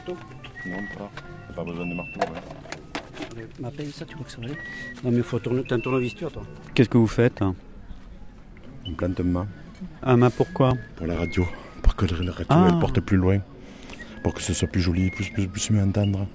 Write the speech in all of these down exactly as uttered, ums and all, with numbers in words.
marteau? Non, pas. T'as pas besoin de marteau, ouais. Ouais, ma paye, ça, tu crois que ça va aller? Non, mais il faut tourner, t'as un tournevis, toi. Qu'est-ce que vous faites? On plante un mât. Un mât pourquoi? Pour la radio. Pour que la radio Ah. elle porte plus loin. Pour que ce soit plus joli, plus, plus, plus mieux entendre.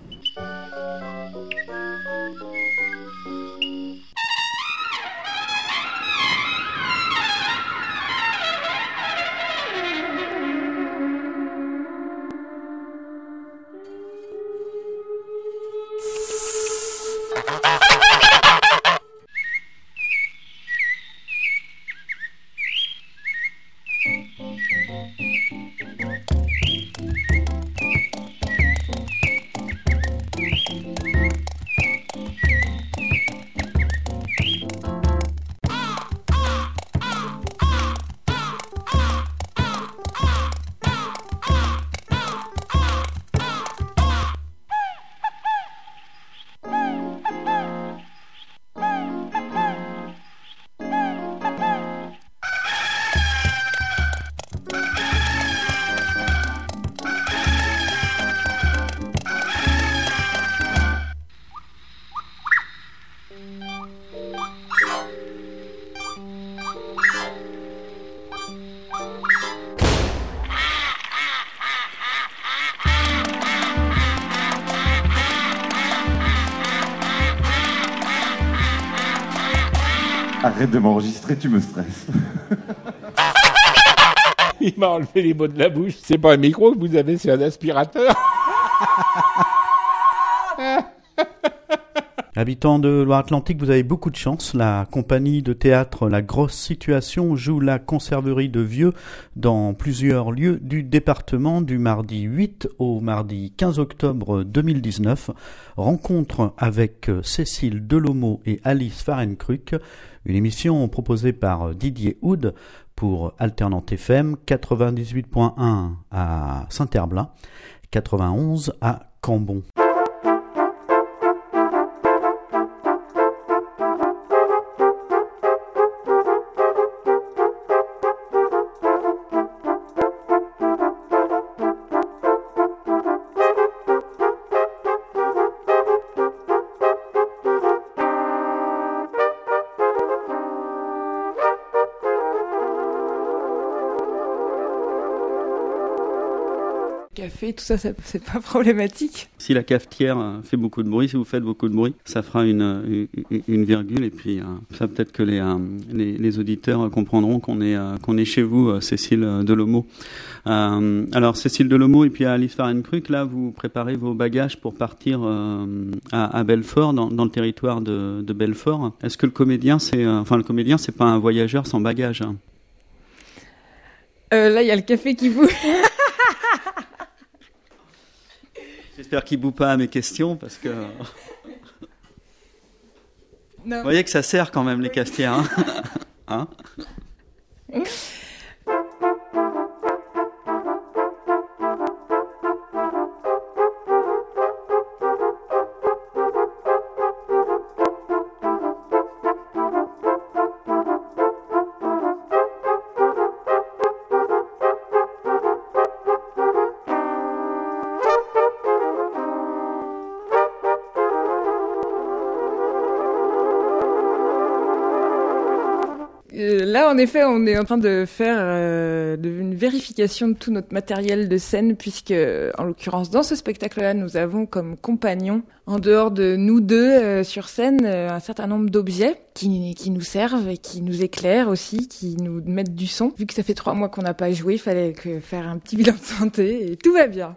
Arrête de m'enregistrer, tu me stresses. Il m'a enlevé les mots de la bouche. C'est pas un micro que vous avez, c'est un aspirateur. Habitants de Loire-Atlantique, vous avez beaucoup de chance. La compagnie de théâtre La Grosse Situation joue La Conserverie de Vieux dans plusieurs lieux du département du mardi huit au mardi quinze octobre deux mille dix-neuf. Rencontre avec Cécile Delomeau et Alice Fahrenkruck, une émission proposée par Didier Houd pour Alternante F M quatre-vingt-dix-huit point un à Saint-Herblain, quatre-vingt-onze à Cambon. Café, tout ça, ça, c'est pas problématique. Si la cafetière fait beaucoup de bruit, si vous faites beaucoup de bruit, ça fera une, une, une virgule et puis euh, ça peut-être que les, euh, les, les auditeurs comprendront qu'on est, euh, qu'on est chez vous, Cécile Delomeau. Euh, alors Cécile Delomeau et puis Alice Fahrenkruck, là vous préparez vos bagages pour partir euh, à, à Belfort, dans, dans le territoire de, de Belfort. Est-ce que le comédien, c'est, euh, enfin le comédien, c'est pas un voyageur sans bagages, hein? euh, Là, il y a le café qui bouge. J'espère qu'il ne boue pas à mes questions parce que. Non. Vous voyez que ça sert quand même les cafetières, hein, hein? Là, en effet, on est en train de faire euh, de, une vérification de tout notre matériel de scène, puisque, en l'occurrence, dans ce spectacle-là, nous avons comme compagnons, en dehors de nous deux euh, sur scène, euh, un certain nombre d'objets qui, qui nous servent et qui nous éclairent aussi, qui nous mettent du son. Vu que ça fait trois mois qu'on n'a pas joué, il fallait que faire un petit bilan de santé et tout va bien.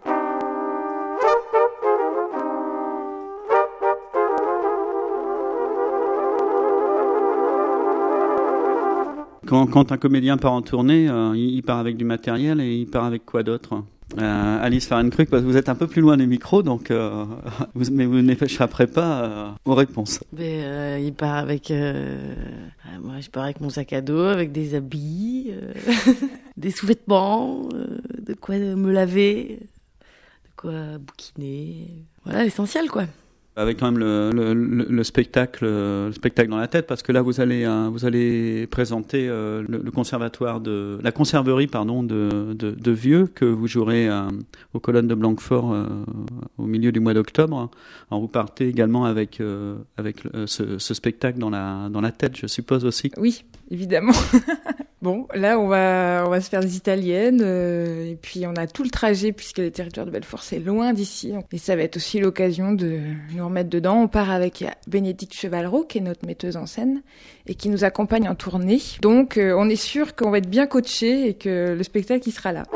Quand, quand un comédien part en tournée, euh, il part avec du matériel et il part avec quoi d'autre? euh, Alice Fahrenkruck, parce que vous êtes un peu plus loin des micros, donc euh, vous, mais vous n'échapperez pas euh, aux réponses. Mais, euh, il part avec... Euh, moi, je pars avec mon sac à dos, avec des habits, euh, des sous-vêtements, euh, de quoi me laver, de quoi bouquiner. Voilà, l'essentiel, quoi. avec quand même le, le, le, le spectacle, le spectacle dans la tête, parce que là vous allez, euh, vous allez présenter euh, le, le conservatoire de, la conserverie pardon de, de, de Vieux que vous jouerez euh, aux colonnes de Blanquefort euh, au milieu du mois d'octobre. Alors vous partez également avec euh, avec euh, ce, ce spectacle dans la dans la tête, je suppose aussi. Oui, évidemment. Bon, là, on va, on va se faire des italiennes, euh, et puis on a tout le trajet, puisque le territoire de Belfort, c'est loin d'ici. Donc, et ça va être aussi l'occasion de nous remettre dedans. On part avec Bénédicte Chevalreau, qui est notre metteuse en scène, et qui nous accompagne en tournée. Donc, euh, on est sûr qu'on va être bien coachés et que le spectacle, il sera là.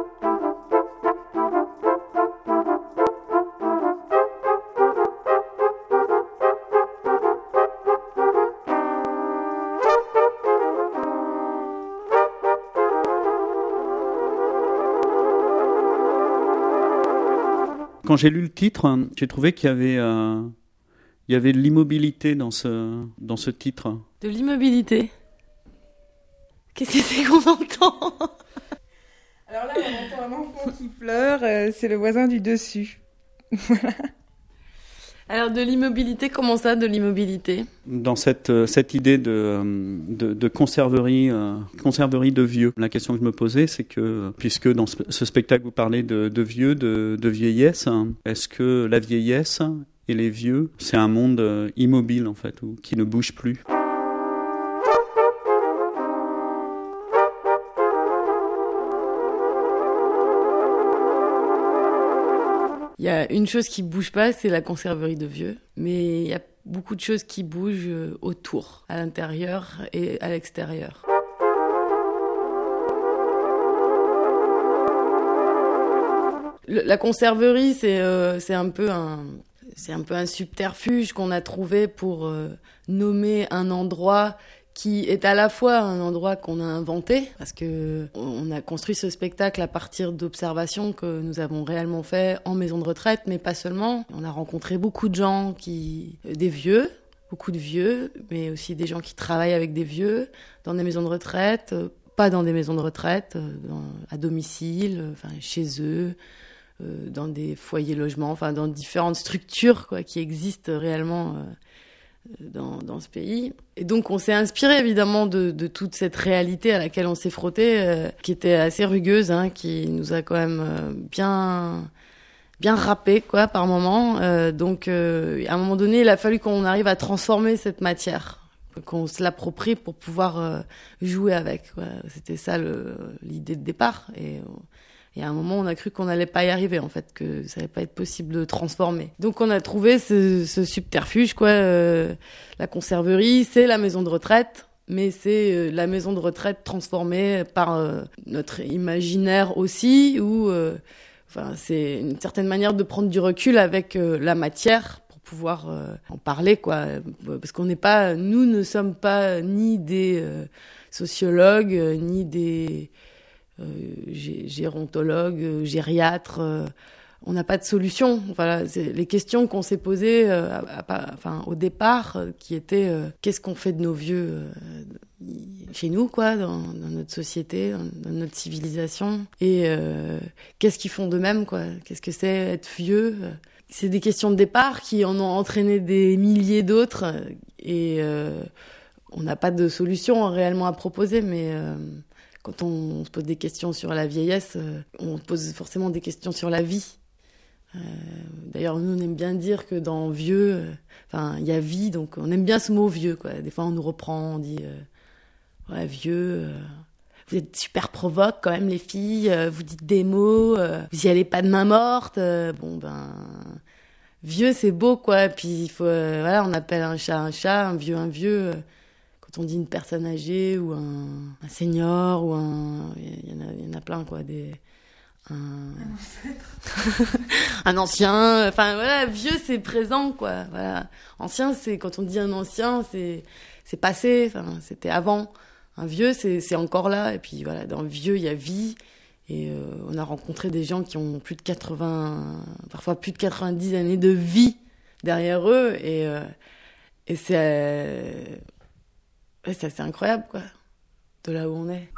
Quand j'ai lu le titre, j'ai trouvé qu'il y avait, euh, il y avait de l'immobilité dans ce, dans ce titre. De l'immobilité. Qu'est-ce que c'est qu'on entend ? Alors là, on entend un enfant qui pleure, euh, c'est le voisin du dessus. Voilà. Alors de l'immobilité, comment ça, de l'immobilité ? Dans cette, euh, cette idée de, de, de conserverie, euh, conserverie de vieux. La question que je me posais, c'est que, puisque dans ce, ce spectacle vous parlez de, de vieux, de, de vieillesse, hein, est-ce que la vieillesse et les vieux, c'est un monde euh, immobile en fait, ou qui ne bouge plus ? Il y a une chose qui bouge pas, c'est la conserverie de Vieux, mais il y a beaucoup de choses qui bougent autour, à l'intérieur et à l'extérieur. Le, la conserverie, c'est euh, c'est un peu un c'est un peu un subterfuge qu'on a trouvé pour euh, nommer un endroit qui est à la fois un endroit qu'on a inventé, parce que on a construit ce spectacle à partir d'observations que nous avons réellement fait en maison de retraite, mais pas seulement. On a rencontré beaucoup de gens, qui, des vieux, beaucoup de vieux, mais aussi des gens qui travaillent avec des vieux, dans des maisons de retraite, pas dans des maisons de retraite, dans, à domicile, enfin, chez eux, euh, dans des foyers logements, enfin, dans différentes structures, quoi, qui existent réellement euh, Dans, dans ce pays. Et donc on s'est inspiré évidemment de, de toute cette réalité à laquelle on s'est frotté, euh, qui était assez rugueuse, hein, qui nous a quand même euh, bien bien râpé quoi par moment. Euh, donc euh, à un moment donné, il a fallu qu'on arrive à transformer cette matière, qu'on se l'approprie pour pouvoir euh, jouer avec. Quoi. C'était ça le, l'idée de départ. Et Et à un moment, on a cru qu'on n'allait pas y arriver, en fait, que ça n'allait pas être possible de transformer. Donc, on a trouvé ce, ce subterfuge, quoi. Euh, la conserverie, c'est la maison de retraite, mais c'est euh, la maison de retraite transformée par euh, notre imaginaire aussi, ou, euh, enfin, c'est une certaine manière de prendre du recul avec euh, la matière pour pouvoir euh, en parler, quoi. Parce qu'on n'est pas, nous ne sommes pas ni des euh, sociologues, euh, ni des Euh, gérontologue, euh, gériatre, euh, on n'a pas de solution. Voilà, c'est les questions qu'on s'est posées euh, à, à, enfin, au départ, euh, qui étaient euh, qu'est-ce qu'on fait de nos vieux euh, chez nous, quoi, dans, dans notre société, dans, dans notre civilisation, et euh, qu'est-ce qu'ils font d'eux-mêmes, quoi. Qu'est-ce que c'est être vieux ? C'est des questions de départ qui en ont entraîné des milliers d'autres, et euh, on n'a pas de solution réellement à proposer, mais euh, quand on se pose des questions sur la vieillesse, euh, on pose forcément des questions sur la vie. Euh, d'ailleurs, nous, on aime bien dire que dans vieux, enfin, euh, il y a vie, donc on aime bien ce mot vieux, quoi. Des fois, on nous reprend, on dit, euh, ouais, vieux, euh, vous êtes super provoque quand même, les filles, euh, vous dites des mots, euh, vous y allez pas de main morte. Euh, bon, ben, vieux, c'est beau, quoi. Puis, il faut, euh, voilà, on appelle un chat un chat, un vieux un vieux. Euh, Quand on dit une personne âgée ou un, un senior ou un, il y en a, il y en a plein quoi, des, un, un ancien. Enfin voilà, vieux c'est présent quoi. Voilà, ancien c'est quand on dit un ancien c'est c'est passé. Enfin c'était avant. Un vieux c'est c'est encore là. Et puis voilà, dans le vieux il y a vie. Et euh, on a rencontré des gens qui ont plus de quatre-vingts, parfois plus de quatre-vingt-dix années de vie derrière eux. Et euh, et c'est euh, Ouais, c'est assez incroyable, quoi, de là où on est.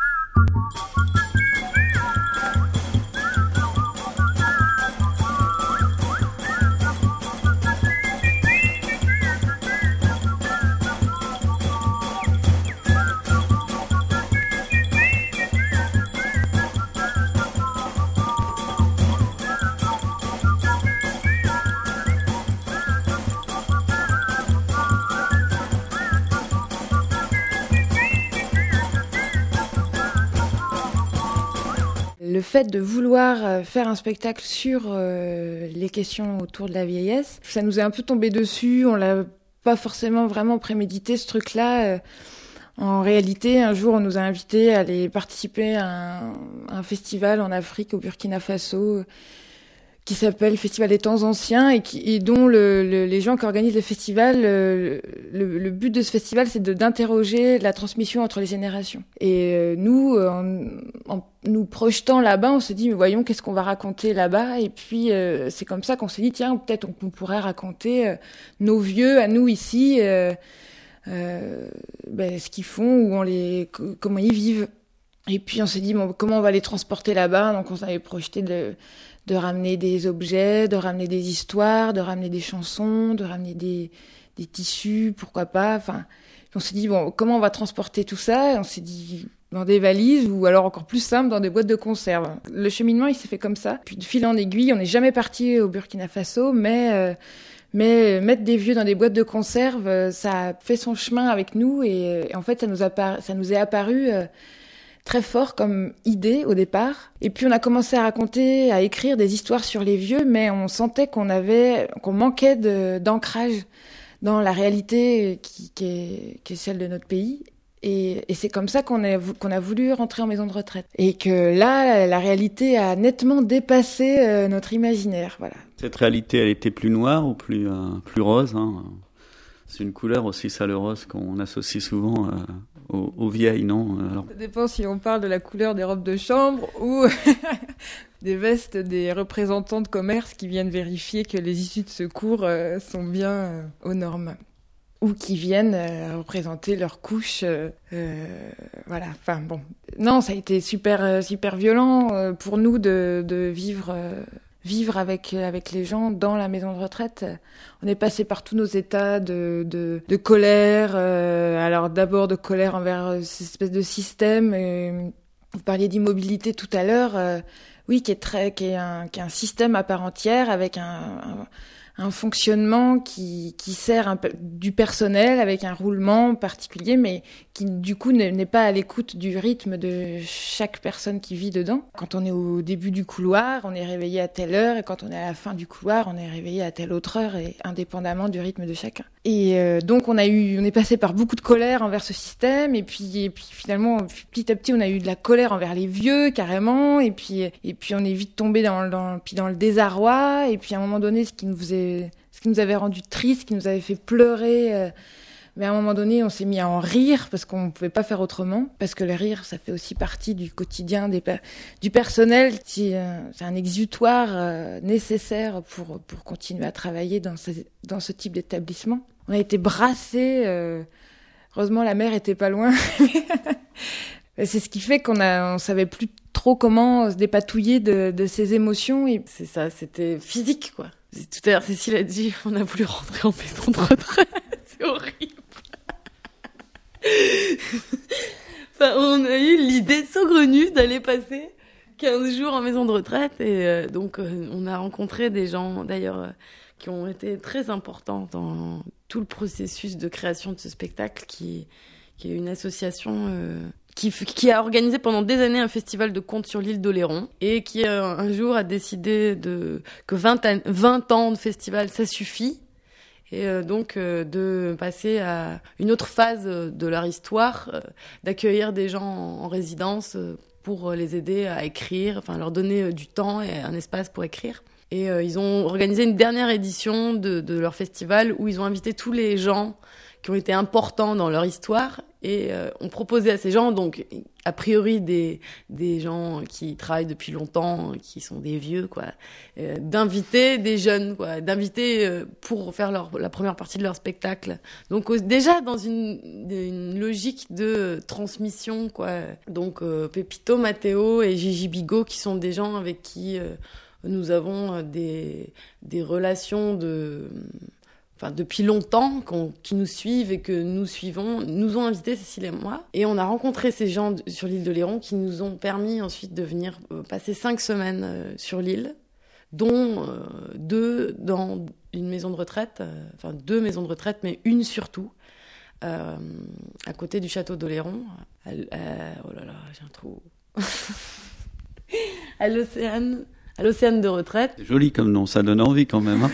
le fait de vouloir faire un spectacle sur euh, les questions autour de la vieillesse, ça nous est un peu tombé dessus, on l'a pas forcément vraiment prémédité ce truc-là. Euh, en réalité, un jour, on nous a invités à aller participer à un, un festival en Afrique, au Burkina Faso, qui s'appelle Festival des temps anciens et, qui, et dont le, le, les gens qui organisent le festival, le, le, le but de ce festival, c'est de, d'interroger la transmission entre les générations. Et euh, nous, en, en nous projetant là-bas, on s'est dit, mais voyons, qu'est-ce qu'on va raconter là-bas ? Et puis, euh, c'est comme ça qu'on s'est dit, tiens, peut-être on, on pourrait raconter euh, nos vieux à nous ici, euh, euh, ben, ce qu'ils font, où on les, comment ils vivent. Et puis, on s'est dit, bon, comment on va les transporter là-bas ? Donc, on s'avait projeté de... de ramener des objets, de ramener des histoires, de ramener des chansons, de ramener des, des tissus, pourquoi pas. Enfin, on s'est dit, bon, comment on va transporter tout ça ? Et on s'est dit, dans des valises ou alors encore plus simple, dans des boîtes de conserve. Le cheminement, il s'est fait comme ça. Puis de fil en aiguille, on n'est jamais parti au Burkina Faso, mais, euh, mais mettre des vieux dans des boîtes de conserve, ça a fait son chemin avec nous et, et en fait, ça nous, a par... ça nous est apparu... Euh, très fort comme idée au départ. Et puis on a commencé à raconter, à écrire des histoires sur les vieux, mais on sentait qu'on avait, qu'on manquait de, d'ancrage dans la réalité qui, qui, est, qui est celle de notre pays. Et, et c'est comme ça qu'on a, qu'on a voulu rentrer en maison de retraite. Et que là, la réalité a nettement dépassé euh, notre imaginaire. Voilà. Cette réalité, elle était plus noire ou plus, euh, plus rose, hein. C'est une couleur aussi, ça, le rose, qu'on associe souvent euh, aux, aux vieilles, non ? Alors... Ça dépend si on parle de la couleur des robes de chambre ou des vestes des représentants de commerce qui viennent vérifier que les issues de secours euh, sont bien euh, aux normes. Ou qui viennent euh, représenter leur couche. Euh, euh, voilà, enfin bon. Non, ça a été super, euh, super violent euh, pour nous de, de vivre... Euh, vivre avec avec les gens dans la maison de retraite. On est passé par tous nos états de de, de colère. Euh, alors d'abord de colère envers cette espèce de système. Et vous parliez d'immobilité tout à l'heure. Euh, oui, qui est très, qui est un qui est un système à part entière avec un, un un fonctionnement qui qui sert un peu du personnel avec un roulement particulier, mais qui du coup n'est, n'est pas à l'écoute du rythme de chaque personne qui vit dedans. Quand on est au début du couloir, on est réveillé à telle heure, et quand on est à la fin du couloir, on est réveillé à telle autre heure, et indépendamment du rythme de chacun. Et euh, donc on a eu, on est passé par beaucoup de colère envers ce système, et puis et puis finalement petit à petit on a eu de la colère envers les vieux carrément, et puis et puis on est vite tombé dans dans puis dans le désarroi, et puis à un moment donné ce qui nous faisait ce qui nous avait rendu triste, ce qui nous avait fait pleurer. Euh, mais à un moment donné, on s'est mis à en rire parce qu'on ne pouvait pas faire autrement. Parce que le rire, ça fait aussi partie du quotidien des pe- du personnel. C'est, euh, c'est un exutoire euh, nécessaire pour, pour continuer à travailler dans ce, dans ce type d'établissement. On a été brassés. Euh, heureusement, la mer était pas loin. C'est ce qui fait qu'on a, on savait plus trop comment se dépatouiller de, de ces émotions. Et c'est ça, c'était physique, quoi. Tout à l'heure, Cécile a dit, on a voulu rentrer en maison de retraite. C'est horrible. Enfin, on a eu l'idée saugrenue d'aller passer quinze jours en maison de retraite. Et euh, donc, euh, on a rencontré des gens, d'ailleurs, euh, qui ont été très importants dans tout le processus de création de ce spectacle, qui, qui est une association... Euh, Qui, qui a organisé pendant des années un festival de contes sur l'île d'Oléron et qui euh, un jour a décidé de, que vingt, an, vingt ans de festival, ça suffit. Et euh, donc euh, de passer à une autre phase de leur histoire, euh, d'accueillir des gens en, en résidence euh, pour les aider à écrire, enfin leur donner euh, du temps et un espace pour écrire. Et euh, ils ont organisé une dernière édition de, de leur festival où ils ont invité tous les gens qui ont été importants dans leur histoire et euh, ont proposé à ces gens, donc a priori des des gens qui travaillent depuis longtemps, qui sont des vieux, quoi, euh, d'inviter des jeunes, quoi, d'inviter euh, pour faire leur la première partie de leur spectacle. Donc euh, déjà dans une une logique de transmission, quoi. Donc euh, Pépito, Mathéo et Gigi Bigot, qui sont des gens avec qui euh, nous avons des des relations de Enfin, depuis longtemps, qu'on, qui nous suivent et que nous suivons, nous ont invités, Cécile et moi. Et on a rencontré ces gens d- sur l'île d'Oléron qui nous ont permis ensuite de venir euh, passer cinq semaines euh, sur l'île, dont euh, deux dans une maison de retraite, euh, enfin deux maisons de retraite, mais une surtout, euh, à côté du château d'Oléron. Euh, euh, oh là là, j'ai un trou. à l'Océane, à l'Océane de retraite. C'est joli comme nom, ça donne envie quand même. Hein.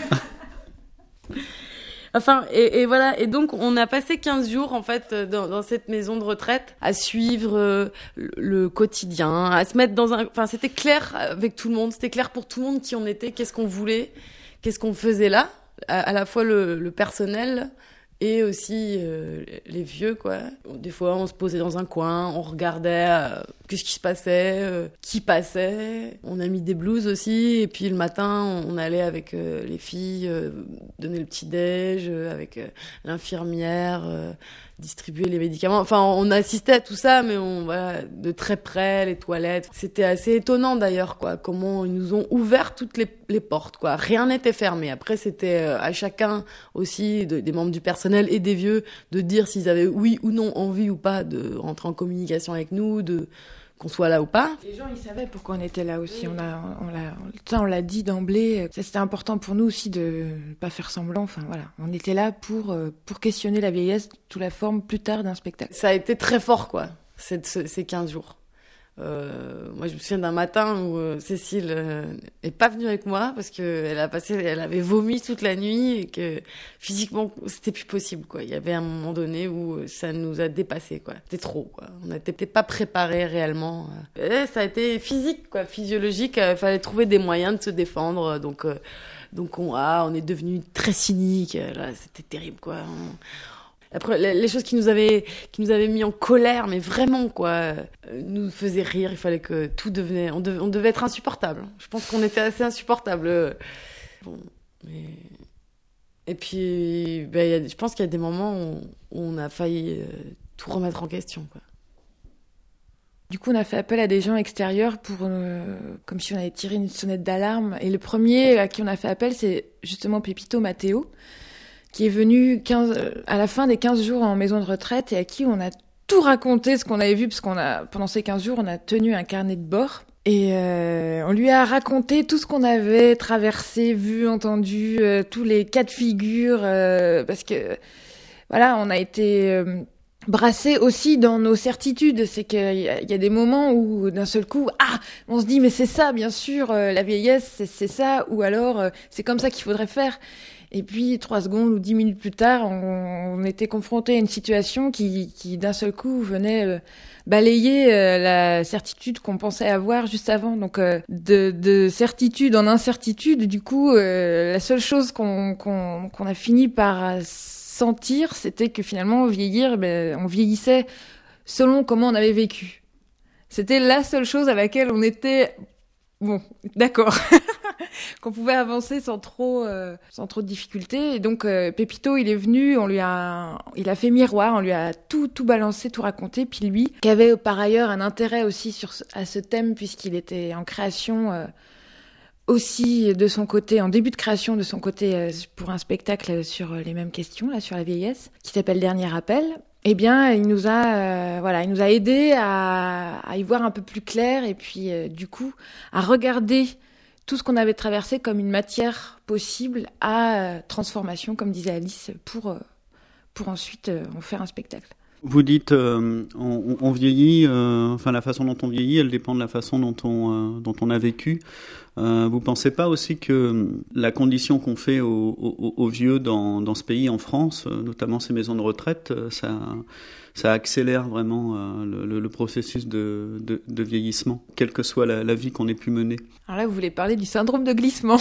Enfin, et, et voilà. Et donc, on a passé quinze jours, en fait, dans, dans cette maison de retraite, à suivre euh, le, le quotidien, à se mettre dans un... Enfin, c'était clair avec tout le monde. C'était clair pour tout le monde qui on était, qu'est-ce qu'on voulait, qu'est-ce qu'on faisait là. À, à la fois le, le personnel et aussi euh, les vieux, quoi. Des fois, on se posait dans un coin, on regardait euh, qu'est-ce qui se passait, euh, qui passait. On a mis des blouses aussi, et puis le matin, on allait avec euh, les filles euh, donner le petit-déj, euh, avec euh, l'infirmière, euh, distribuer les médicaments. Enfin, on assistait à tout ça, mais on voilà, de très près, les toilettes. C'était assez étonnant d'ailleurs, quoi, comment ils nous ont ouvert toutes les, les portes, quoi. Rien n'était fermé. Après, c'était euh, à chacun aussi, de, des membres du personnel et des vieux, de dire s'ils avaient oui ou non envie ou pas de rentrer en communication avec nous, de qu'on soit là ou pas. Les gens, ils savaient pourquoi on était là aussi. Oui. On a, on l'a, ça, on l'a dit d'emblée. Ça, c'était important pour nous aussi de pas faire semblant. Enfin, voilà. On était là pour, pour questionner la vieillesse sous la forme plus tard d'un spectacle. Ça a été très fort, quoi, cette, ces quinze jours. Euh, moi, je me souviens d'un matin où euh, Cécile euh, est pas venue avec moi parce que elle a passé, elle avait vomi toute la nuit et que physiquement c'était plus possible, quoi. Il y avait un moment donné où ça nous a dépassé, quoi. C'était trop, quoi. On n'était pas préparés réellement. Et ça a été physique, quoi, physiologique. Il fallait trouver des moyens de se défendre. Donc, euh, donc on, ah, on est devenu très cynique. Là, c'était terrible, quoi. On, Après, les choses qui nous avaient, qui nous avaient mis en colère, mais vraiment, quoi, euh, nous faisaient rire. Il fallait que tout devenait, on devait, on devait être insupportable. Je pense qu'on était assez insupportable. Bon, mais... Et puis, ben, y a, je pense qu'il y a des moments où, où on a failli euh, tout remettre en question, quoi. Du coup, on a fait appel à des gens extérieurs pour, euh, comme si on avait tiré une sonnette d'alarme. Et le premier à qui on a fait appel, c'est justement Pépito Matteo, qui est venu quinze, à la fin des quinze jours en maison de retraite et à qui on a tout raconté ce qu'on avait vu, parce qu'on a, pendant ces quinze jours, on a tenu un carnet de bord. Et euh, on lui a raconté tout ce qu'on avait traversé, vu, entendu, euh, tous les cas de figure, euh, parce que, voilà, on a été euh, brassés aussi dans nos certitudes. C'est qu'il y a, il y a des moments où, d'un seul coup, ah, on se dit, mais c'est ça, bien sûr, euh, la vieillesse, c'est, c'est ça, ou alors, euh, c'est comme ça qu'il faudrait faire. Et puis, trois secondes ou dix minutes plus tard, on, on était confronté à une situation qui, qui d'un seul coup, venait euh, balayer euh, la certitude qu'on pensait avoir juste avant. Donc, euh, de, de certitude en incertitude, du coup, euh, la seule chose qu'on, qu'on, qu'on a fini par sentir, c'était que finalement, vieillir, ben, on vieillissait selon comment on avait vécu. C'était la seule chose à laquelle on était... Bon, d'accord. Qu'on pouvait avancer sans trop, euh, sans trop de difficultés. Et donc, euh, Pépito, il est venu, on lui a, il a fait miroir, on lui a tout, tout balancé, tout raconté. Puis lui, qui avait par ailleurs un intérêt aussi sur, à ce thème, puisqu'il était en création, euh, aussi de son côté, en début de création de son côté, euh, pour un spectacle sur les mêmes questions, là, sur la vieillesse, qui s'appelle Dernier Appel. Eh bien, il nous a, euh, voilà, il nous a aidés à, à y voir un peu plus clair et puis, euh, du coup, à regarder tout ce qu'on avait traversé comme une matière possible à euh, transformation, comme disait Alice, pour, euh, pour ensuite euh, en faire un spectacle. Vous dites, euh, on, on vieillit, euh, enfin la façon dont on vieillit, elle dépend de la façon dont on, euh, dont on a vécu. Euh, vous pensez pas aussi que la condition qu'on fait aux, aux, aux vieux dans, dans ce pays, en France, notamment ces maisons de retraite, ça, ça accélère vraiment euh, le, le processus de, de, de vieillissement, quelle que soit la, la vie qu'on ait pu mener? Alors là, vous voulez parler du syndrome de glissement?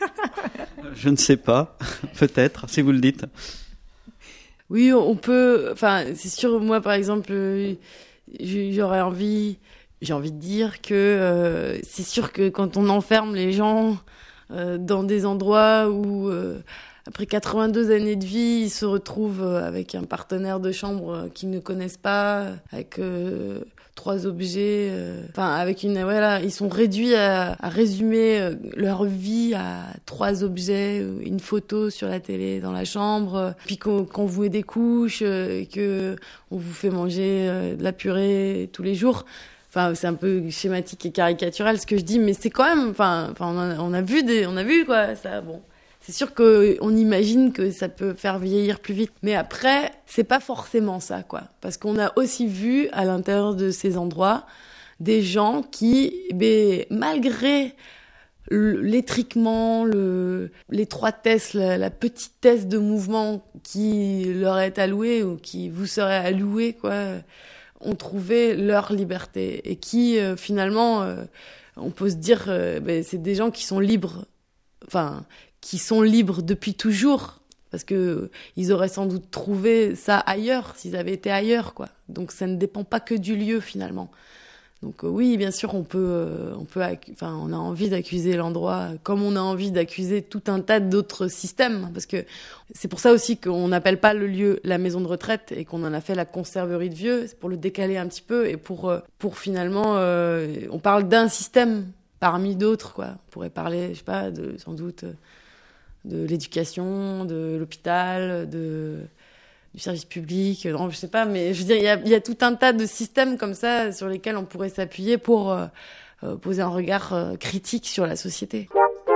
Je ne sais pas, peut-être, si vous le dites. Oui, on peut. Enfin, c'est sûr. Moi, par exemple, j'aurais envie, j'ai envie de dire que euh, c'est sûr que quand on enferme les gens euh, dans des endroits où, euh, après quatre-vingt-deux années de vie, ils se retrouvent avec un partenaire de chambre qu'ils ne connaissent pas, avec euh, trois objets, euh, enfin avec une, voilà, ils sont réduits à, à résumer leur vie à trois objets, une photo sur la télé dans la chambre, puis qu'on, qu'on vous met des couches, et que on vous fait manger de la purée tous les jours. Enfin, c'est un peu schématique et caricatural ce que je dis, mais c'est quand même, enfin, enfin, on a, on a vu des, on a vu quoi, ça, bon. C'est sûr qu'on imagine que ça peut faire vieillir plus vite. Mais après, c'est pas forcément ça, quoi. Parce qu'on a aussi vu, à l'intérieur de ces endroits, des gens qui, ben, malgré l'étriquement, le, l'étroitesse, la, la petitesse de mouvement qui leur est allouée ou qui vous serait allouée, quoi, ont trouvé leur liberté et qui, euh, finalement, euh, on peut se dire, euh, ben, c'est des gens qui sont libres, enfin, qui sont libres depuis toujours, parce que euh, ils auraient sans doute trouvé ça ailleurs s'ils avaient été ailleurs, quoi. Donc ça ne dépend pas que du lieu, finalement. Donc euh, oui, bien sûr, on peut, euh, on peut, accu- enfin, on a envie d'accuser l'endroit, comme on a envie d'accuser tout un tas d'autres systèmes, parce que c'est pour ça aussi qu'on n'appelle pas le lieu la maison de retraite et qu'on en a fait la conserverie de vieux, c'est pour le décaler un petit peu et pour, euh, pour finalement, euh, on parle d'un système parmi d'autres, quoi. On pourrait parler, je sais pas, de, sans doute, de l'éducation, de l'hôpital, de du service public, non, je sais pas, mais je veux dire, il y a, il y a tout un tas de systèmes comme ça sur lesquels on pourrait s'appuyer pour euh, euh, poser un regard euh, critique sur la société.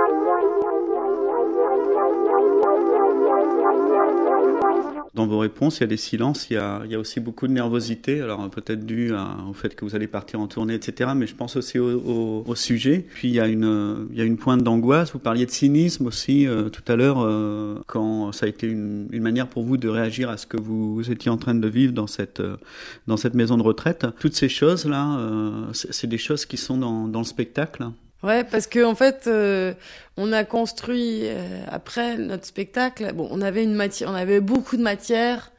Dans vos réponses, il y a des silences, il y a, il y a aussi beaucoup de nervosité, alors peut-être dû à, au fait que vous allez partir en tournée, et cetera, mais je pense aussi au, au, au sujet. Puis il y a une, il y a une pointe d'angoisse, vous parliez de cynisme aussi euh, tout à l'heure, euh, quand ça a été une, une manière pour vous de réagir à ce que vous, vous étiez en train de vivre dans cette, euh, dans cette maison de retraite. Toutes ces choses-là, euh, c'est, c'est des choses qui sont dans, dans le spectacle. Ouais, parce que en fait, euh, on a construit euh, après notre spectacle. Bon, on avait une matière, on avait beaucoup de matière,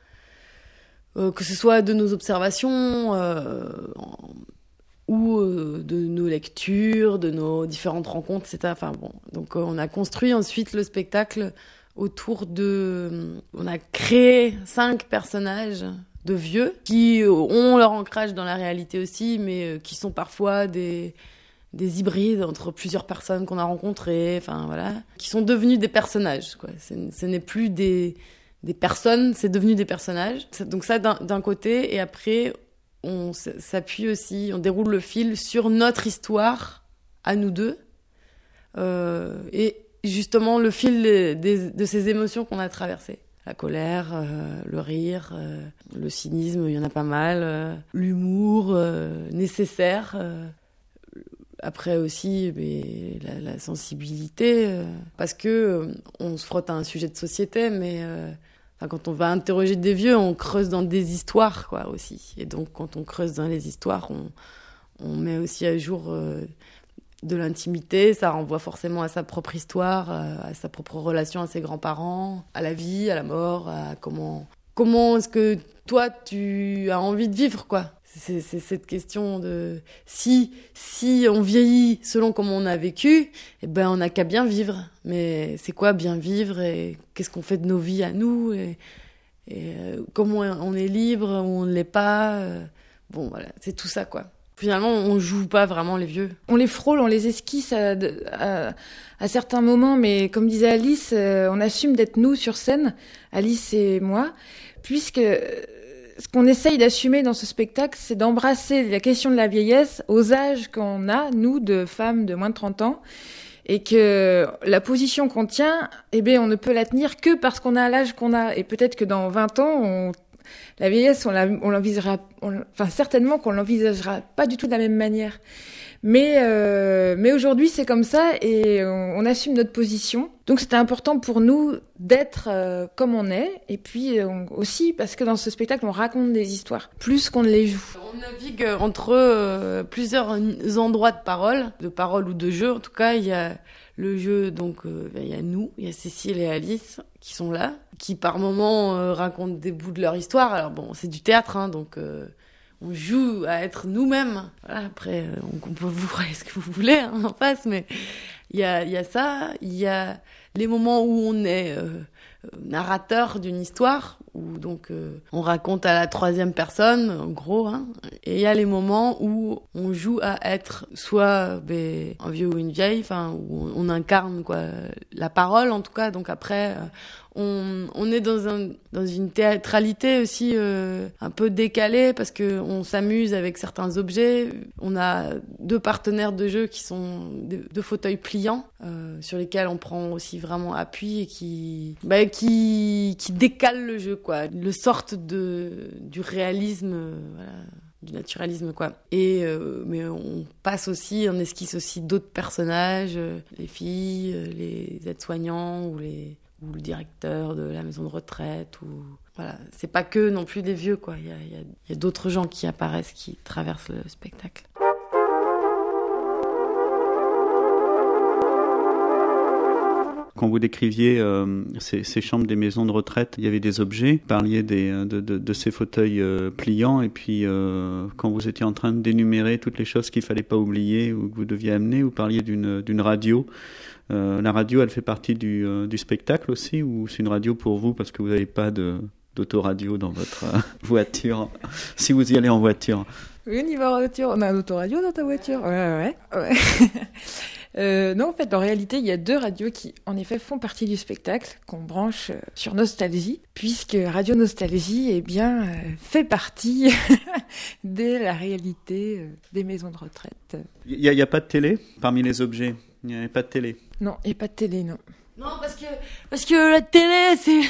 euh, que ce soit de nos observations euh, en, ou euh, de nos lectures, de nos différentes rencontres, et cetera. Enfin bon, donc euh, on a construit ensuite le spectacle autour de, on a créé cinq personnages de vieux qui ont leur ancrage dans la réalité aussi, mais euh, qui sont parfois des des hybrides entre plusieurs personnes qu'on a rencontrées, enfin voilà, qui sont devenus des personnages, quoi. C'est, ce n'est plus des, des personnes, c'est devenu des personnages. Donc ça d'un, d'un côté, et après on s'appuie aussi, on déroule le fil sur notre histoire à nous deux, euh, et justement le fil des, des, de ces émotions qu'on a traversées. La colère, euh, le rire, euh, le cynisme, il y en a pas mal, euh, l'humour euh, nécessaire. Euh, Après aussi, mais la, la sensibilité, euh, parce que euh, on se frotte à un sujet de société, mais euh, enfin, quand on va interroger des vieux, on creuse dans des histoires, quoi, aussi. Et donc, quand on creuse dans les histoires, on, on met aussi à jour euh, de l'intimité. Ça renvoie forcément à sa propre histoire, euh, à sa propre relation à ses grands-parents, à la vie, à la mort, à comment, comment est-ce que toi, tu as envie de vivre, quoi. C'est, c'est cette question de si si on vieillit selon comment on a vécu, eh ben on n'a qu'à bien vivre. Mais c'est quoi bien vivre et qu'est-ce qu'on fait de nos vies à nous et, et euh, comment on est libre ou on ne l'est pas. Euh, bon voilà, c'est tout ça quoi. Finalement, on joue pas vraiment les vieux. On les frôle, on les esquisse à, à, à certains moments, mais comme disait Alice, euh, on assume d'être nous sur scène, Alice et moi, puisque ce qu'on essaye d'assumer dans ce spectacle, c'est d'embrasser la question de la vieillesse aux âges qu'on a, nous, de femmes de moins de trente ans, et que la position qu'on tient, eh bien, on ne peut la tenir que parce qu'on a l'âge qu'on a. Et peut-être que dans vingt ans, on, la vieillesse, on, la, on l'envisagera, on, enfin, certainement qu'on l'envisagera pas du tout de la même manière. Mais, euh, mais aujourd'hui, c'est comme ça et on, on assume notre position. Donc, c'était important pour nous d'être euh, comme on est. Et puis euh, aussi, parce que dans ce spectacle, on raconte des histoires, plus qu'on ne les joue. On navigue entre euh, plusieurs endroits de parole, de parole ou de jeu. En tout cas, il y a le jeu, donc euh, il y a nous, il y a Cécile et Alice qui sont là, qui par moments euh, racontent des bouts de leur histoire. Alors bon, c'est du théâtre, hein, donc... Euh, on joue à être nous-mêmes. Voilà, après, on, on peut vous faire ce que vous voulez hein, en face, mais il y a, y a ça, il y a les moments où on est euh, narrateur d'une histoire, où donc euh, on raconte à la troisième personne, en gros, hein, et il y a les moments où on joue à être soit ben, un vieux ou une vieille, enfin où on, on incarne quoi, la parole en tout cas. Donc après, euh, on, on est dans un dans une théâtralité aussi euh, un peu décalée parce que on s'amuse avec certains objets. On a deux partenaires de jeu qui sont deux, deux fauteuils pliants euh, sur lesquels on prend aussi vraiment appui et qui bah, qui qui décalent le jeu quoi, le sorte de du réalisme euh, voilà, du naturalisme, quoi. Et euh, mais on passe aussi, on esquisse aussi d'autres personnages, euh, les filles, euh, les aides-soignants ou les ou le directeur de la maison de retraite, ou voilà, c'est pas que non plus des vieux, quoi. Il y a, il y a, il y a d'autres gens qui apparaissent, qui traversent le spectacle. Quand vous décriviez euh, ces, ces chambres des maisons de retraite, il y avait des objets. Vous parliez des, de, de, de ces fauteuils euh, pliants. Et puis, euh, quand vous étiez en train d'énumérer toutes les choses qu'il ne fallait pas oublier ou que vous deviez amener, vous parliez d'une, d'une radio. Euh, la radio, elle fait partie du, euh, du spectacle aussi, ou c'est une radio pour vous parce que vous n'avez pas de, d'autoradio dans votre euh, voiture, si vous y allez en voiture? Oui, on y va en voiture. On a un autoradio dans ta voiture? Ouais, ouais, ouais. Euh, non, en fait, en réalité, il y a deux radios qui, en effet, font partie du spectacle, qu'on branche euh, sur Nostalgie, puisque Radio Nostalgie, eh bien, euh, fait partie de la réalité euh, des maisons de retraite. Il n'y a, a pas de télé parmi les objets? Il n'y a pas de télé? Non, il n'y a pas de télé, non. Non, parce que, parce que la télé, c'est,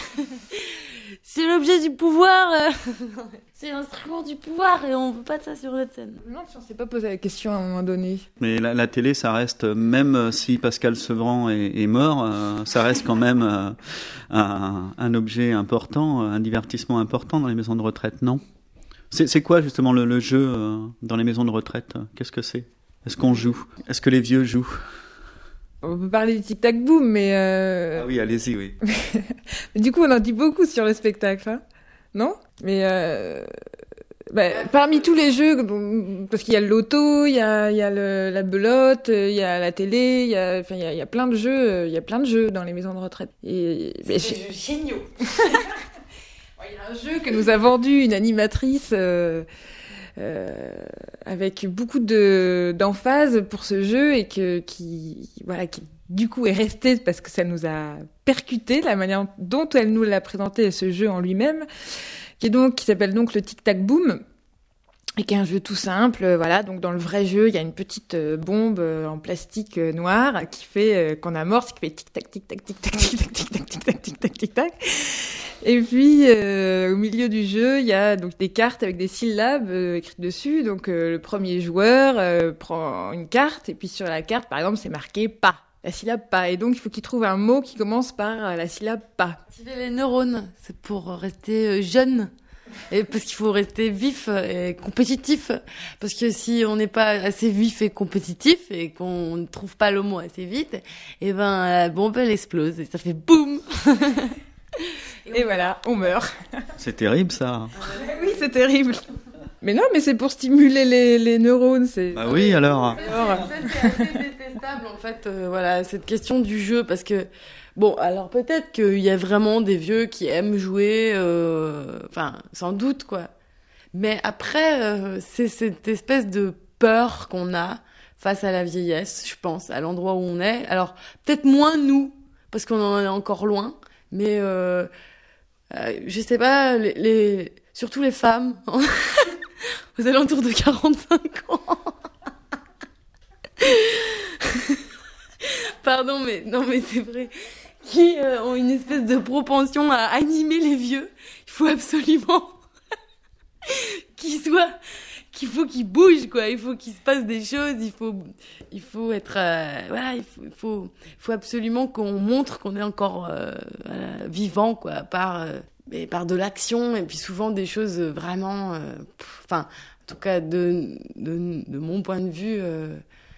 c'est l'objet du pouvoir. Euh... C'est l'instrument du pouvoir et on veut pas de ça sur notre scène. Non, on s'est pas posé la question à un moment donné. Mais la, la télé, ça reste, même si Pascal Sevran est, est mort, euh, ça reste quand même euh, un, un objet important, un divertissement important dans les maisons de retraite, non? C'est, c'est quoi justement le, le jeu euh, dans les maisons de retraite? Qu'est-ce que c'est? Est-ce qu'on joue? Est-ce que les vieux jouent? On peut parler du tic-tac-boom, mais... Euh... Ah oui, allez-y, oui. Mais du coup, on en dit beaucoup sur le spectacle, hein, non? Mais euh, bah, parmi tous les jeux, parce qu'il y a le loto, il y a, il y a le, la belote, il y a la télé, il y a, enfin, il y a, il y a plein de jeux, il y a plein de jeux dans les maisons de retraite. Et, c'est des jeux géniaux. Il y a un jeu que nous a vendu une animatrice euh, euh, avec beaucoup de d'emphase pour ce jeu et que qui voilà qui du coup est resté parce que ça nous a percuté la manière dont elle nous l'a présenté, ce jeu en lui-même, qui est donc qui s'appelle donc le Tic Tac Boom et qui est un jeu tout simple. Voilà, donc dans le vrai jeu, il y a une petite bombe en plastique noir qui fait qu'on amorce, qui fait tic tac tic tac tic tac tic tac tic tac tic tac tic tac tic tac. Et puis euh, au milieu du jeu, il y a donc des cartes avec des syllabes euh, écrites dessus. Donc euh, le premier joueur euh, prend une carte et puis sur la carte, par exemple, c'est marqué pas. La syllabe pas. Et donc, il faut qu'il trouve un mot qui commence par la syllabe pas. Activer les neurones, c'est pour rester jeune. Et parce qu'il faut rester vif et compétitif. Parce que si on n'est pas assez vif et compétitif et qu'on ne trouve pas le mot assez vite, et ben, la bombe, elle explose et ça fait boum! Et, et voilà, on meurt. C'est terrible, ça. Oui, c'est terrible. Mais non, mais c'est pour stimuler les, les neurones. C'est... Bah oui, alors. C'est, c'est, c'est assez détestable, en fait, euh, voilà, cette question du jeu, parce que, bon, alors peut-être qu'il y a vraiment des vieux qui aiment jouer, euh, enfin, sans doute, quoi. Mais après, euh, c'est cette espèce de peur qu'on a face à la vieillesse, je pense, à l'endroit où on est. Alors, peut-être moins nous, parce qu'on en est encore loin, mais, euh, euh, je sais pas, les, les... surtout les femmes... aux alentours de quarante-cinq ans. Pardon, mais non, mais c'est vrai. Qui euh, ont une espèce de propension à animer les vieux. Il faut absolument qu'ils soient, qu'il faut qu'ils bougent, quoi. Il faut qu'il se passe des choses. Il faut, il faut être, euh, voilà, il faut, il faut, il faut absolument qu'on montre qu'on est encore euh, voilà, vivant, quoi, par. Euh, mais par de l'action et puis souvent des choses vraiment euh, pff, enfin en tout cas de de de mon point de vue euh,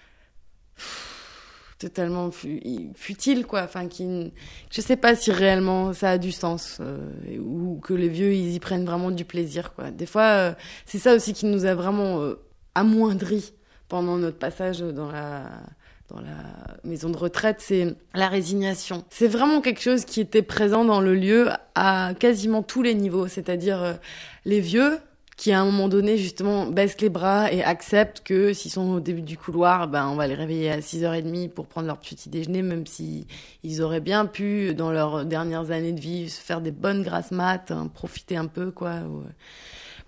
pff, totalement fu- futile, quoi, enfin qui je sais pas si réellement ça a du sens euh, ou que les vieux ils y prennent vraiment du plaisir, quoi. Des fois euh, c'est ça aussi qui nous a vraiment euh, amoindri pendant notre passage dans la dans la maison de retraite, c'est la résignation. C'est vraiment quelque chose qui était présent dans le lieu à quasiment tous les niveaux, c'est-à-dire euh, les vieux qui à un moment donné justement baissent les bras et acceptent que s'ils sont au début du couloir, ben on va les réveiller à six heures trente pour prendre leur petit déjeuner, même si ils auraient bien pu dans leurs dernières années de vie se faire des bonnes grasses mat, hein, profiter un peu, quoi. Ou...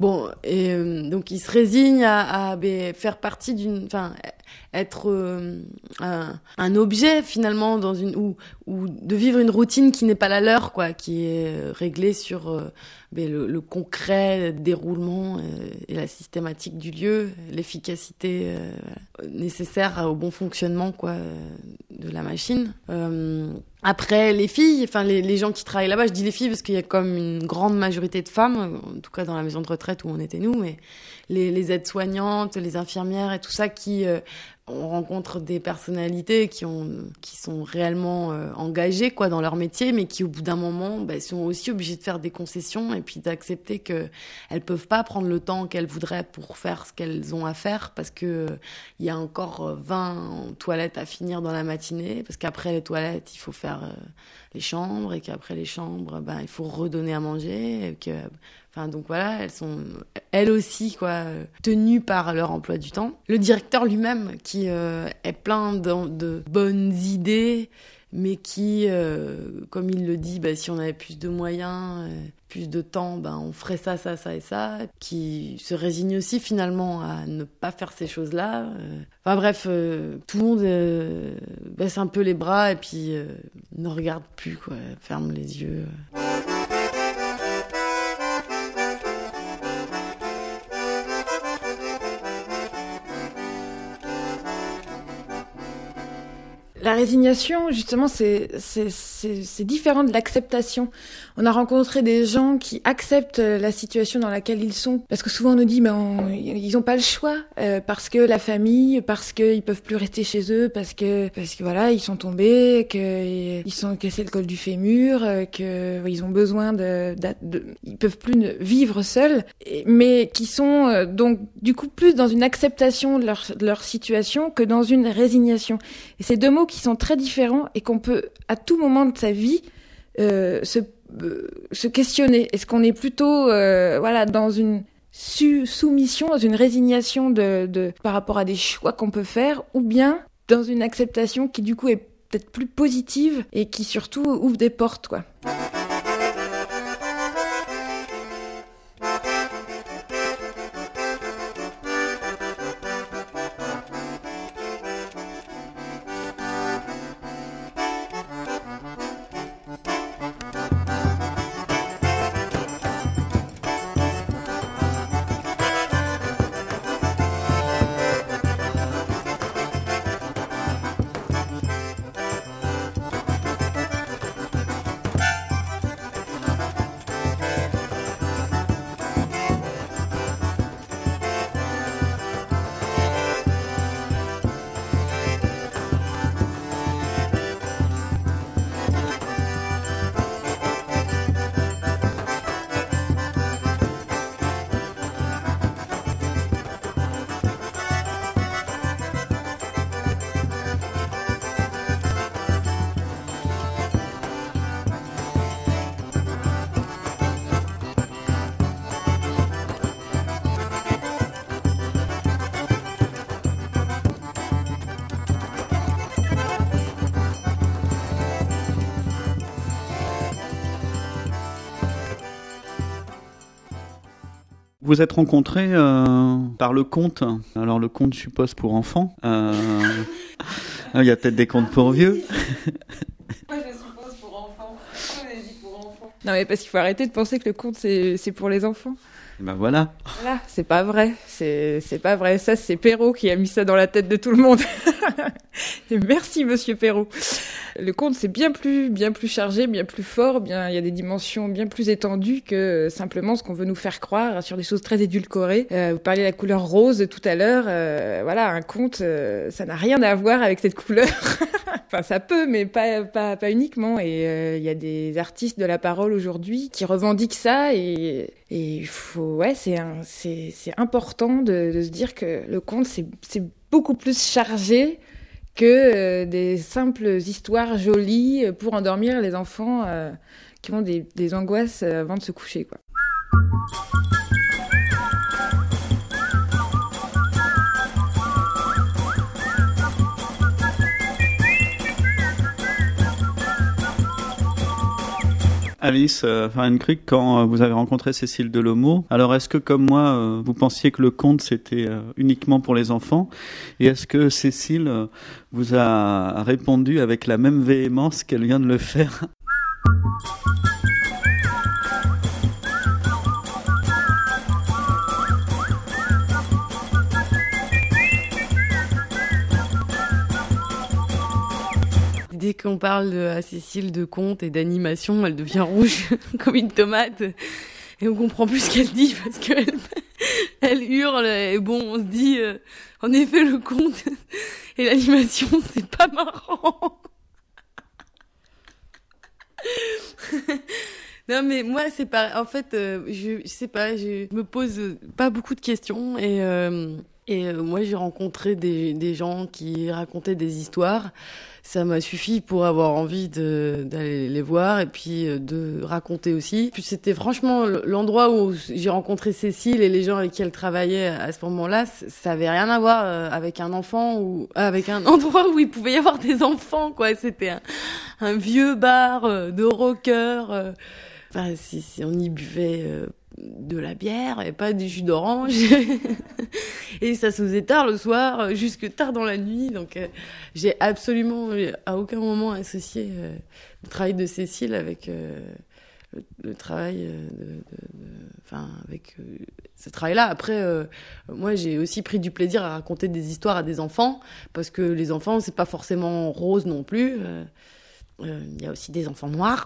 Bon, et euh, donc il se résigne à, à ben, faire partie d'une, enfin, être euh, un, un objet finalement dans une ou ou de vivre une routine qui n'est pas la leur, quoi, qui est réglée sur euh, ben, le, le concret déroulement euh, et la systématique du lieu, l'efficacité euh, nécessaire au bon fonctionnement, quoi, de la machine. Euh, Après, les filles, enfin les, les gens qui travaillent là-bas, je dis les filles parce qu'il y a comme une grande majorité de femmes, en tout cas dans la maison de retraite où on était nous, mais les, les aides-soignantes, les infirmières et tout ça qui... Euh, on rencontre des personnalités qui ont qui sont réellement euh, engagées, quoi, dans leur métier, mais qui au bout d'un moment bah, sont aussi obligées de faire des concessions et puis d'accepter que elles peuvent pas prendre le temps qu'elles voudraient pour faire ce qu'elles ont à faire parce que euh, il y a encore vingt toilettes à finir dans la matinée, parce qu'après les toilettes il faut faire euh, les chambres et qu'après les chambres ben il faut redonner à manger et que Enfin, donc voilà, elles sont, elles aussi, quoi, tenues par leur emploi du temps. Le directeur lui-même, qui euh, est plein de, de bonnes idées, mais qui, euh, comme il le dit, bah, si on avait plus de moyens, euh, plus de temps, bah, on ferait ça, ça, ça et ça. Qui se résigne aussi finalement à ne pas faire ces choses-là. Euh, enfin bref, euh, tout le monde euh, baisse un peu les bras et puis euh, ne regarde plus, quoi, ferme les yeux. La résignation, justement, c'est, c'est, c'est, c'est différent de l'acceptation. On a rencontré des gens qui acceptent la situation dans laquelle ils sont. Parce que souvent on nous dit, mais on, ils ont pas le choix, euh, parce que la famille, parce qu'ils peuvent plus rester chez eux, parce que, parce que voilà, ils sont tombés, qu'ils sont cassés le col du fémur, que ils ont besoin de, de, de ils peuvent plus vivre seuls, et, mais qui sont euh, donc du coup plus dans une acceptation de leur, de leur situation que dans une résignation. Et ces deux mots qui sont très différents et qu'on peut à tout moment de sa vie euh, se, euh, se questionner. Est-ce qu'on est plutôt euh, voilà dans une su- soumission, dans une résignation de, de par rapport à des choix qu'on peut faire, ou bien dans une acceptation qui du coup est peut-être plus positive et qui surtout ouvre des portes, quoi. Vous êtes rencontrés euh, par le conte. Alors le conte, je suppose, pour enfants. Euh, il y a peut-être des contes pour vieux. Moi, je suppose pour enfants. On a dit pour enfants. Non, mais parce qu'il faut arrêter de penser que le conte, c'est, c'est pour les enfants. Et ben voilà. Voilà, c'est pas vrai. C'est, c'est pas vrai. Ça, c'est Perrault qui a mis ça dans la tête de tout le monde. Et merci, monsieur Perrault. Le conte, c'est bien plus, bien plus chargé, bien plus fort, bien, il y a des dimensions bien plus étendues que simplement ce qu'on veut nous faire croire sur des choses très édulcorées. Euh, vous parliez de la couleur rose tout à l'heure. Euh, voilà, un conte, euh, ça n'a rien à voir avec cette couleur. Enfin, ça peut, mais pas, pas, pas uniquement. Et euh, il y a des artistes de la parole aujourd'hui qui revendiquent ça, et et il faut, ouais, c'est un, c'est, c'est important de, de se dire que le conte, c'est, c'est beaucoup plus chargé que euh, des simples histoires jolies pour endormir les enfants euh, qui ont des, des angoisses avant de se coucher, quoi. Alice euh, Fahrenkrueg, quand euh, vous avez rencontré Cécile Delomeau, alors est-ce que comme moi, euh, vous pensiez que le conte c'était euh, uniquement pour les enfants, et est-ce que Cécile euh, vous a répondu avec la même véhémence qu'elle vient de le faire ? Dès qu'on parle à Cécile de conte et d'animation, elle devient rouge comme une tomate. Et on comprend plus ce qu'elle dit parce qu'elle elle hurle. Et bon, on se dit, euh, en effet, le conte et l'animation, c'est pas marrant. Non, mais moi, c'est pas... En fait, euh, je, je sais pas, je me pose pas beaucoup de questions. Et, euh, et euh, moi, j'ai rencontré des, des gens qui racontaient des histoires. Ça m'a suffi pour avoir envie de, d'aller les voir et puis de raconter aussi. Puis c'était franchement l'endroit où j'ai rencontré Cécile et les gens avec qui elle travaillait à ce moment-là, ça avait rien à voir avec un enfant ou avec un endroit où il pouvait y avoir des enfants, quoi. C'était un, un vieux bar de rockers. Enfin, si, si on y buvait de la bière et pas du jus d'orange. Et ça se faisait tard le soir, jusque tard dans la nuit. Donc euh, j'ai absolument à aucun moment associé euh, le travail de Cécile avec euh, le, le travail euh, de, de, de, enfin avec euh, ce travail-là. Après, euh, moi j'ai aussi pris du plaisir à raconter des histoires à des enfants parce que les enfants c'est pas forcément rose non plus. Il euh, euh, y a aussi des enfants noirs.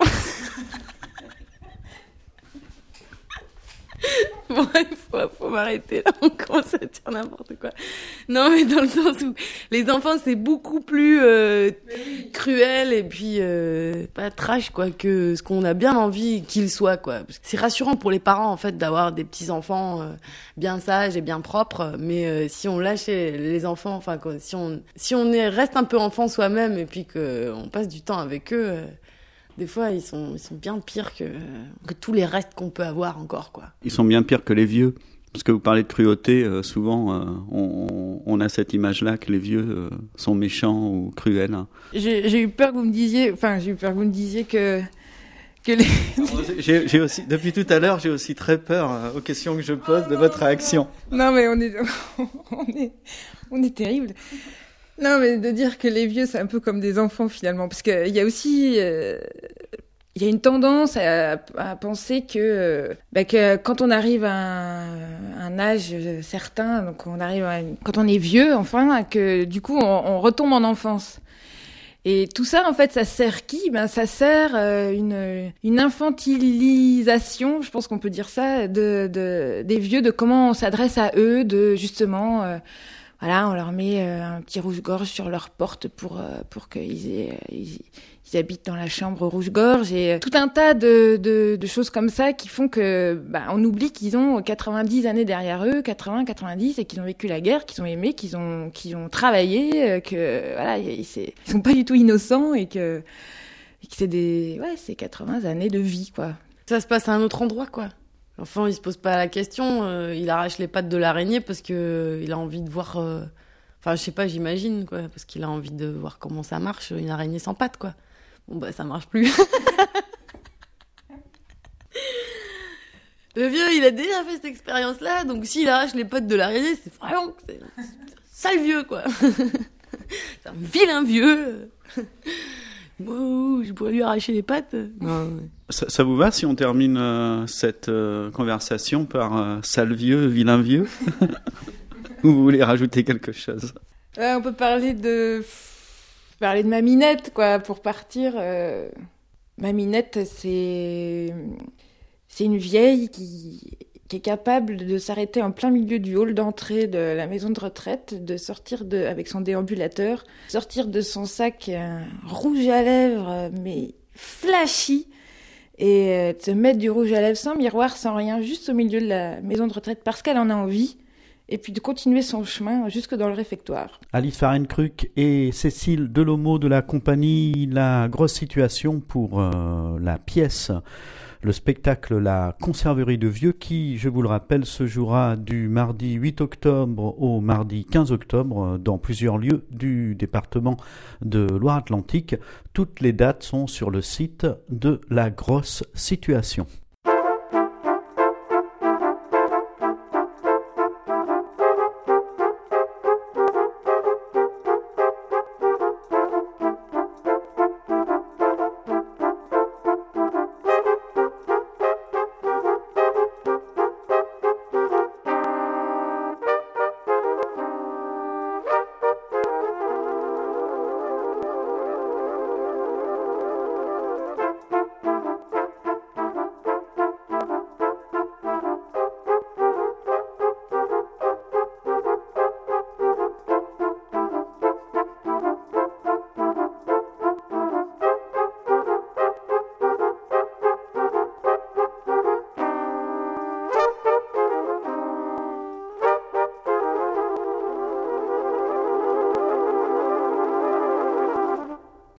Bon, il faut, faut m'arrêter là, on commence à dire n'importe quoi. Non, mais dans le sens où les enfants, c'est beaucoup plus euh, cruel et puis euh, pas trash, quoi, que ce qu'on a bien envie qu'ils soient, quoi. Parce que c'est rassurant pour les parents, en fait, d'avoir des petits-enfants euh, bien sages et bien propres, mais euh, si on lâche les enfants, enfin, quoi, si on, si on est, reste un peu enfant soi-même et puis qu'on passe du temps avec eux... Euh, des fois, ils sont, ils sont bien pires que, que tous les restes qu'on peut avoir encore, quoi. Ils sont bien pires que les vieux. Parce que vous parlez de cruauté, euh, souvent, euh, on, on a cette image-là que les vieux euh, sont méchants ou cruels. Hein. J'ai, j'ai eu peur que vous me disiez, enfin, j'ai eu peur que vous me disiez que, que les... j'ai, j'ai aussi, depuis tout à l'heure, j'ai aussi très peur euh, aux questions que je pose oh, de votre réaction. Non, mais on est, on est, on est terrible. Non, mais de dire que les vieux, c'est un peu comme des enfants, finalement. Parce qu'il y a aussi... Euh, il y a une tendance à, à penser que, euh, bah, que quand on arrive à un, un âge certain, donc on arrive à une, quand on est vieux, enfin, que du coup, on, on retombe en enfance. Et tout ça, en fait, ça sert qui ? Ben, ça sert euh, une, une infantilisation, je pense qu'on peut dire ça, de, de, des vieux, de comment on s'adresse à eux, de justement... Euh, Voilà, on leur met euh, un petit rouge-gorge sur leur porte pour euh, pour qu'ils aient, euh, ils, ils habitent dans la chambre rouge-gorge et euh, tout un tas de, de de choses comme ça qui font que bah on oublie qu'ils ont quatre-vingt-dix années derrière eux, quatre-vingts, quatre-vingt-dix et qu'ils ont vécu la guerre, qu'ils ont aimé, qu'ils ont qu'ils ont travaillé, euh, que voilà, ils, ils sont pas du tout innocents et que et que c'est des ouais, c'est quatre-vingts années de vie, quoi. Ça se passe à un autre endroit, quoi. L'enfant, il se pose pas la question, euh, il arrache les pattes de l'araignée parce que euh, il a envie de voir... Euh... Enfin, je sais pas, j'imagine, quoi, parce qu'il a envie de voir comment ça marche, une araignée sans pattes, quoi. Bon, bah, ça marche plus. Le vieux, il a déjà fait cette expérience-là, donc s'il arrache les pattes de l'araignée, c'est vraiment... C'est un sale vieux, quoi. C'est un vilain vieux. Wow, je pourrais lui arracher les pattes. Non. Ça, ça vous va si on termine euh, cette euh, conversation par euh, sale vieux, vilain vieux? Ou vous voulez rajouter quelque chose? Ouais, on peut parler de parler de Maminette, quoi, pour partir. Euh... Maminette, c'est c'est une vieille qui qui est capable de s'arrêter en plein milieu du hall d'entrée de la maison de retraite, de sortir de, avec son déambulateur, sortir de son sac un rouge à lèvres, mais flashy, et euh, de se mettre du rouge à lèvres sans miroir, sans rien, juste au milieu de la maison de retraite, parce qu'elle en a envie, et puis de continuer son chemin jusque dans le réfectoire. Alice Fahrenkrueg et Cécile Delomeau de la compagnie La Grosse Situation pour euh, la pièce le spectacle La Conserverie de Vieux qui, je vous le rappelle, se jouera du mardi huit octobre au mardi quinze octobre dans plusieurs lieux du département de Loire-Atlantique. Toutes les dates sont sur le site de La Grosse Situation.